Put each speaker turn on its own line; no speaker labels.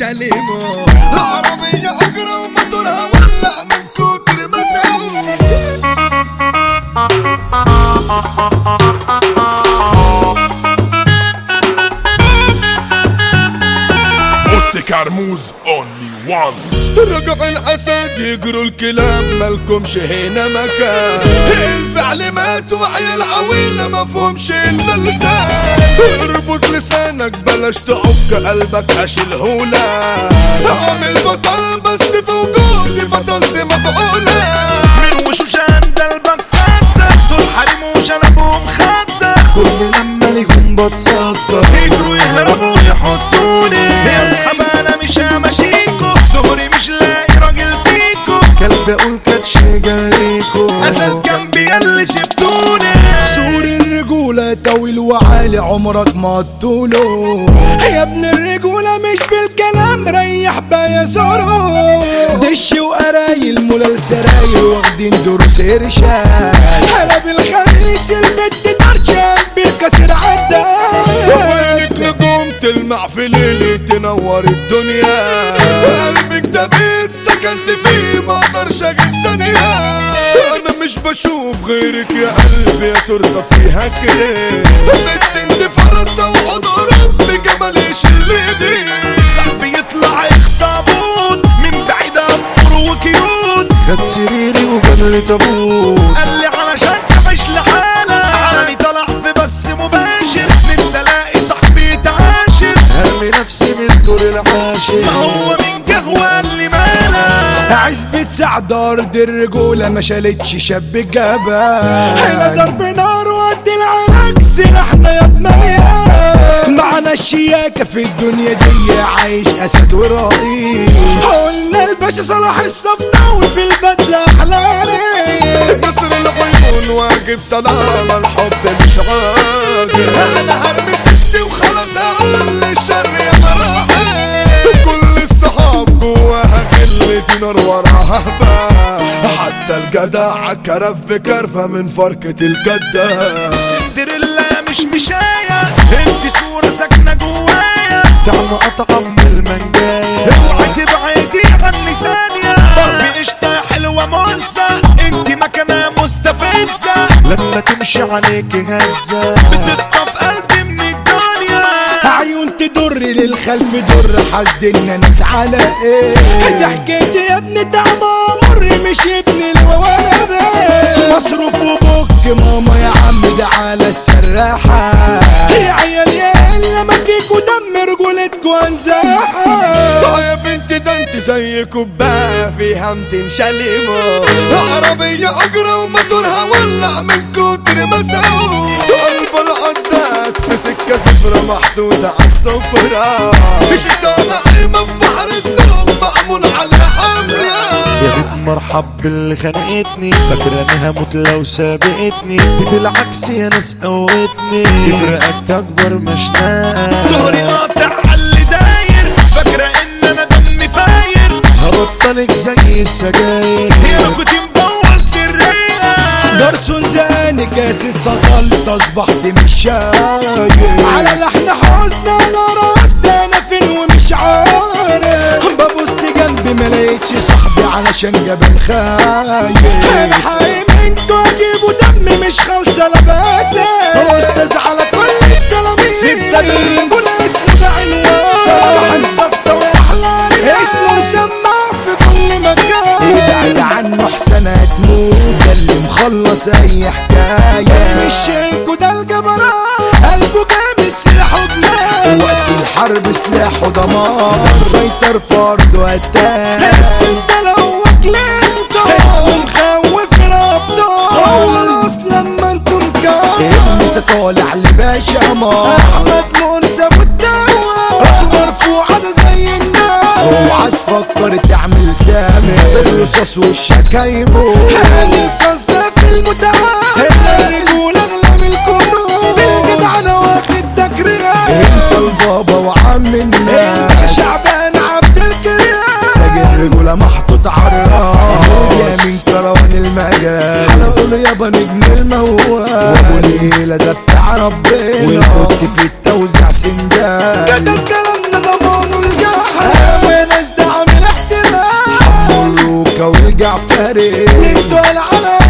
شاليمو. العربية أجرى وموتورها ولع من كتر مسعود.
كرموز only one.
رجع الأسد يجروا الكلام مالكمش هنا مكان. الفعل مات وعيال عويلة مفهومش إلا اللسان. اربط لسانك بلاش تعك قلبك أشيلهولك. عامل بطل بس في وجودي بطلت مفعولة.
من وشوش عند البكتة دول حريم وشنبهم خدة. كل لما ليهم بتصدر يجروا يهربوا يحطوني. يا اصحاب انا مش همشيكو دغري مش لاقي راجل فيكو. كلب اقول كاتش جريكو اسد جنبي ياللي سبتوني.
سور الرجولة طويل وعالي عمرك ما تطوله. يا ابن الرجولة مش بالكلام ريح بيا زورو. دش وقرايل مولى السرايل واخدين دروس ارشاد. حلب الخميس البت درشان بالكسر عدى.
وينك نجوم تلمع في ليلي تنور الدنيا. قلبك ده بيت سكنت فيه ما اقدرش اجيب ثانية. انا مش بشوف غيرك يا قلبي يا ترضى فيها كده. بنت انت فرصة وعضرب بجماليش اللي دي.
صاحبي يطلع يخطبون من بعيد امر وكيوت. خد سريري وجاب لي تابوت قال لي علشان تعيش لحالك. عالي طلع في بس مباشر نفسي الاقي صاحبي يتعاشر. هرمي نفسي من الدور العاشر ما هو من قهوة اللي مالك.
عزبة سعد ارض الرجولة ما شالتش شاب الجبل. هنا ضرب نار وقد العراق سلاحنا يا ثمانية. معنا الشياكة في الدنيا دي عايش اسد ورئيس. قلنا الباشا صلاح الصفطاوي في البدلة احلى ريس.
مصر العيون واجب طالما الحب مش عاجب. انا هرمي تحتي وخلاص اقول للشر يا مراحل. كل الصحاب جواها كلمة نار وراها هبة. حتى الجدع كرف في كرفة من فركة الجدة.
سندريلا مش مشاية انت صورة ساكنة جوايا. تعالوا اطعم المنجاية اوعي تبعدي عني ثانية. ضربي قشطة حلوة مزة انت مكانة مستفزة. لما تمشي عليكي هزة بتخطف قلبي من الدنيا.
عيون تدر للخلف در حدنا ناس على ايه. ده حكيت يا ابن تعمى مر مش ابن الوالد. مصروف وبك ماما يا عم ده على السراحة. يا عيال يا الا ما فيكوا دم رجولتكوا انزاحة.
يا بنت ده انت زي كوباية فيها 200 شاليمو. عربية اجرى وموتورها ولع من كتر مسعود. قلب العداد في سكة صفرة محدودة عالسفرة. مش طالع من بحر سنوب معمول على حفلة.
يا بنت مرحب باللي خانقتني فاكرة انها هموت لو سابقتني. بالعكس يا ناس قوتني تفرقك اكبر مشناقة. ظهري قاطع عاللي داير فاكرة ان انا دمي فاير. هبطلك زي السجاير يا لو كنت مبوظ الرئة.
جرسون زاني كاس السطل اصبحت مش شايف. على لحن حزن انا راست انا فين ومش عارف. ببص جنبي ملاقيتش صاحبي علشان جبل خايف. الحقي منكوا اجيبوا دمي مش خالصة لباسة. استاذ على كل التلاميذ في التدريس ولا اسمه ده عنوان. صلاح الصفطة واحلى اسمه مسمع في كل مكان. ابعد عنه احسن هتموت ده اللي مخلص اي حكاية. مش شينكو ده الجبران قلبه جامد سلاحه جنان. وقت الحرب سلاحه دمار سيطر فرد وقتال. السن ده لو كلينتو اسمه مخوف الابطال. لما انتم كام لسه طالع لباشا عمار. احمد مرسى والدواء راسه مرفوع ده زي النار. اوعى تفكر تعمل سامي الرصاص وشك هيموت. هاني الخاصة في المتوازن. الرجولة اغلى من الكنوز. في الجدعنة واخد تكريم. انت البابا وعم الناس. انت شعبان عبد الكريم. تاج الرجولة محطوط عالراس. يا من كروان المجال. هنقول يابا نجم الموال. وابو ليلة ده بتاع ربنا. والكنت في التوزيع سندان. كتب كلامنا ضمانه الجحا. والجعفري انتوا العالم